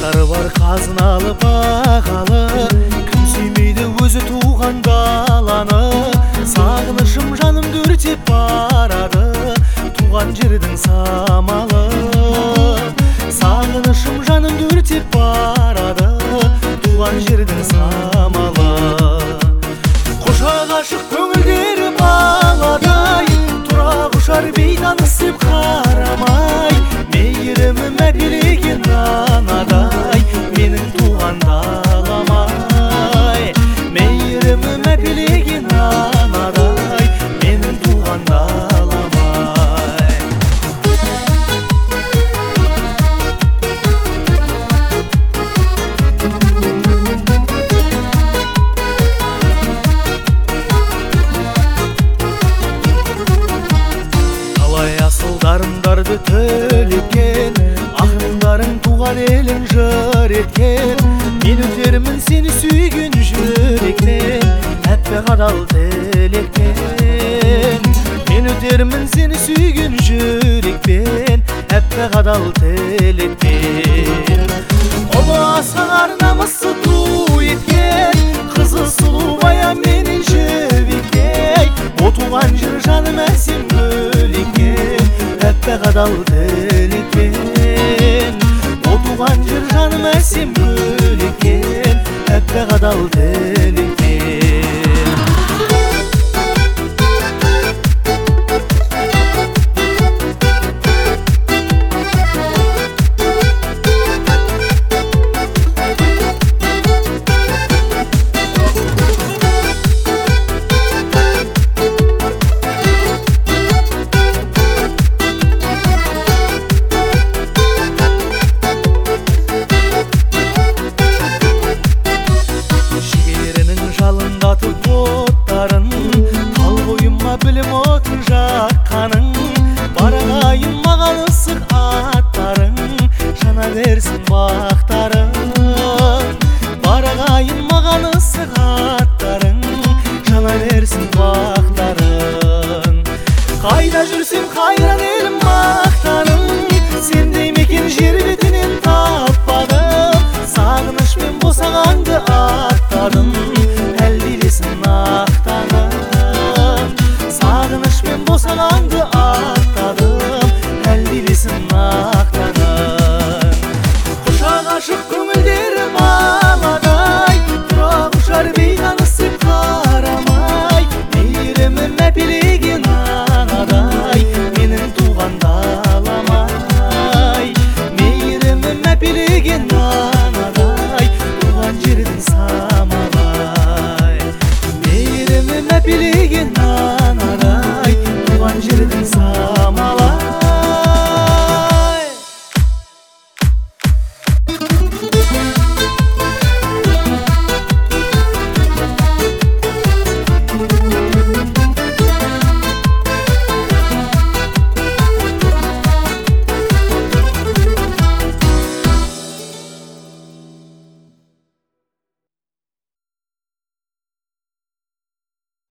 Аттары бар қазыналы бағалы, кім сүймейді өзі туған даланы. Сағынышым жанымды өртеп барады, туған жердің самалы. Сағынышым жанымды өртеп барады, туған жердің самалы. Құшақ ашық көңілдері баладай, тұра құшар бейтаныс деп қарамай. Мейірімі мәпелеген анадай, менің туған даламай. Мейірімі мәпелеген анадай, менің туған даламай. Талай асылдарымдарды төлеткен, ақындарың туған елін жыр еткен. Мен өтермін сені сүйген жүректен, әппақ адал тілектен. Мен өтермін сені сүйген жүрекпен, әппақ адал тілектен. Ұлы асқан арнамызды ту еткен, қызы сұлу бая менен жібекей. О туған жыр жаным әсем бөлеккен, әппақ адал тілектен. О туған жыр жаным әсем бөлеккен, әппақ адал тілектен. Жалындатып оттарын, тал бойыма білім отын жаққаның. Барағайын маған ысық аттарың, жана берсін бақтарың. Барағайын маған ысық аттарың, жана берсін бақтарың. Қайда жүрсем қайран елім мақтаның, сендей мекен жер бетінен таппадым. Сағынышпен босағанды аттадым, сағынышпен босағанды аттадым, әлдилесін мақтаным. Құшақ ашық көңілдері баладай, тұра құшар бейтаныс деп қарамай. Мейірімі мәпелеген анадай, менің туған даламай. Мейірімі мәпелеген анадай, туған жердің самалай. Мейірімі мәпелеген анадай, туған жердің самалай.